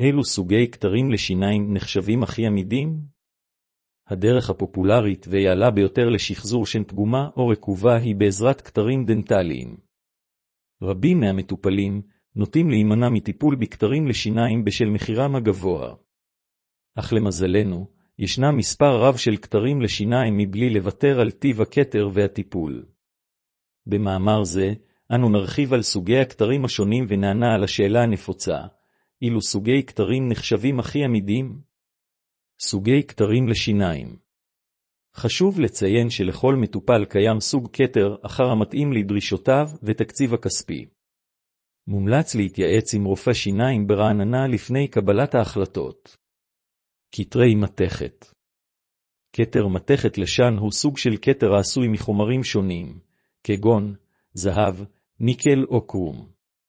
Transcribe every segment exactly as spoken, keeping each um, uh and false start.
אילו סוגי כתרים לשיניים נחשבים הכי עמידים? הדרך הפופולרית ויעלה ביותר לשחזור שן פגומה או רקובה היא בעזרת כתרים דנטליים. רבים מהמטופלים נוטים להימנע מטיפול בכתרים לשיניים בשל מחירם הגבוה. אך למזלנו, ישנה מספר רב של כתרים לשיניים מבלי לוותר על טיב הכתר והטיפול. במאמר זה, אנו נרחיב על סוגי הכתרים השונים ונענה על השאלה הנפוצה, אילו סוגי כתרים נחשבים הכי עמידים? סוגי כתרים לשיניים. חשוב לציין שלכל מטופל קיים סוג כתר אחר המתאים לדרישותיו ותקציב הכספי. מומלץ להתייעץ עם רופא שיניים ברעננה לפני קבלת ההחלטות. כתרי מתכת. כתר מתכת לשן הוא סוג של כתר העשוי מחומרים שונים, כגון זהב, ניקל או קרום.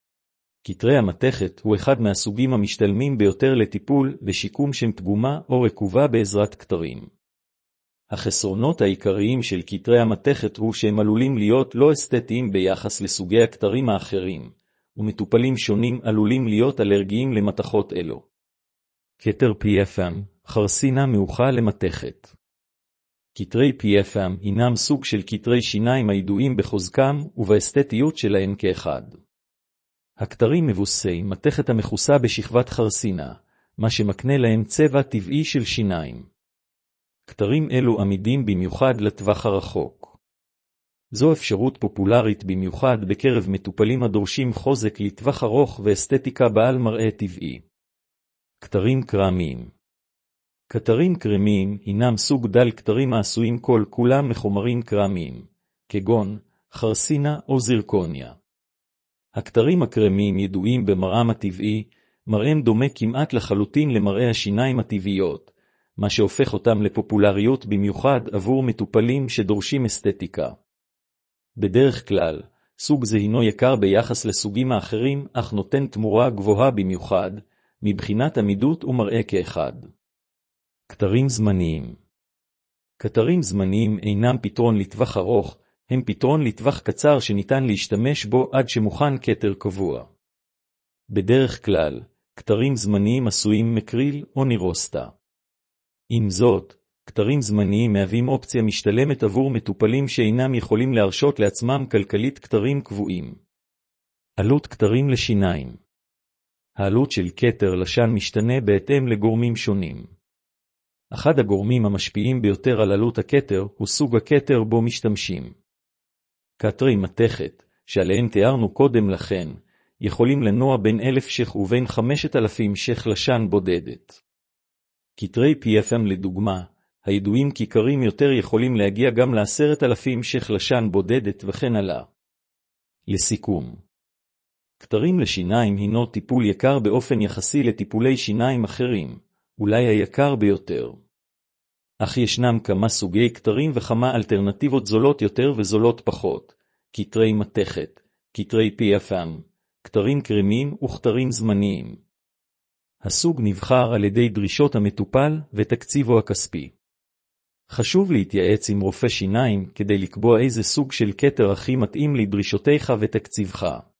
כתרי המתכת הוא אחד מהסוגים המשתלמים ביותר לטיפול ושיקום שן פגומה או רקובה בעזרת כתרים. החסרונות העיקריים של כתרי המתכת הוא שהם עלולים להיות לא אסתטיים ביחס לסוגי הכתרים האחרים, ומטופלים שונים עלולים להיות אלרגיים למתכות אלו. כתר פי אף אם, חרסינה מאוכה למתכת. כתרי פי אף אם הינם סוג של כתרי שיניים הידועים בחוזקם ובאסתטיות שלהם כאחד. הכתרים מבוססי מתכת המכוסה בשכבת חרסינה, מה שמקנה להם צבע טבעי של שיניים. כתרים אלו עמידים במיוחד לטווח הרחוק. זו אפשרות פופולרית במיוחד בקרב מטופלים הדורשים חוזק לטווח ארוך ואסתטיקה בעל מראה טבעי. כתרים קרמיים. כתרים קרמיים הינם סוג דל כתרים העשויים כל כולם מחומרים קרמיים, כגון חרסינה או זירקוניה. הכתרים הקרמיים ידועים במראם הטבעי, מראם דומה כמעט לחלוטין למראה השיניים הטבעיות, מה שהופך אותם לפופולריות במיוחד עבור מטופלים שדורשים אסתטיקה. בדרך כלל, סוג זה הינו יקר ביחס לסוגים האחרים, אך נותן תמורה גבוהה במיוחד, מבחינת עמידות ומראה כאחד. כתרים זמניים. כתרים זמניים אינם פתרון לטווח ארוך, הם פתרון לטווח קצר שניתן להשתמש בו עד שמוכן כתר קבוע. בדרך כלל, כתרים זמניים עשויים מקריל או נירוסטה. עם זאת, כתרים זמניים מהווים אופציה משתלמת עבור מטופלים שאינם יכולים להרשות לעצמם כלכלית כתרים קבועים. עלות כתרים לשיניים. העלות של כתר לשן משתנה בהתאם לגורמים שונים. אחד הגורמים המשפיעים ביותר על עלות הכתר הוא סוג הכתר בו משתמשים. כתרי מתכת, שעליהם תיארנו קודם לכן, יכולים לנוע בין אלף שך ובין חמשת אלפים שך לשן בודדת. כתרי פי אף אם לדוגמה, הידועים כיקרים יותר יכולים להגיע גם לעשרת אלפים שך לשן בודדת וכן הלאה. לסיכום, כתרים לשיניים הינו טיפול יקר באופן יחסי לטיפולי שיניים אחרים, אולי היקר ביותר. אך ישנם כמה סוגי כתרים וכמה אלטרנטיבות זולות יותר וזולות פחות, כתרי מתכת, כתרי פי אף אם, כתרים קרמיים וכתרים זמניים. הסוג נבחר על ידי דרישות המטופל ותקציבו הכספי. חשוב להתייעץ עם רופא שיניים כדי לקבוע איזה סוג של כתר הכי מתאים לדרישותיך ותקציבך.